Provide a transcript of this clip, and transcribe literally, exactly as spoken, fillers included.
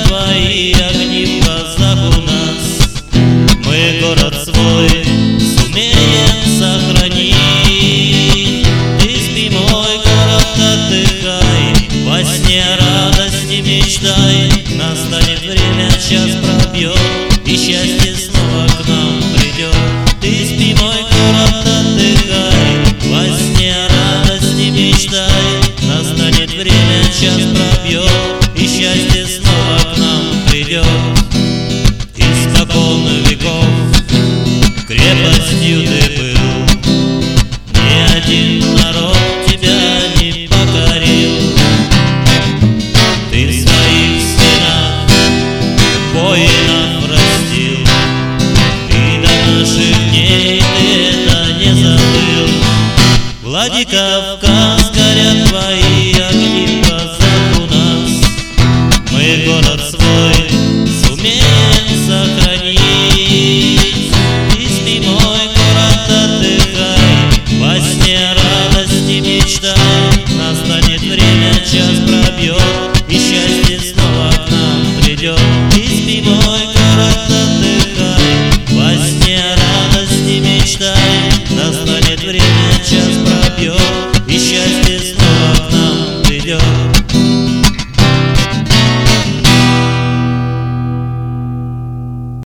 твои огни в глазах у нас. Мы город свой сумеем сохранить. Ты спи, мой город, отдыхай, во сне радости мечтай. Настанет время, час пробьет, и счастье снова к нам придет. Ты спи, мой город, отдыхай, во сне радости мечтай. Настанет время, час пробьет, и счастье снова к нам придет. Испокон веков крепостью ты был, ни один народ тебя не покорил. Ты в своих стенах воинов растил, и до наших дней ты это не забыл. Владикавказ, горят твои огни в глазах у нас. Мы город свой сумеем сохранить. И спи, мой город, отдыхай, во сне радости мечтай. Настанет время, час пробьет, и счастье снова к нам придет.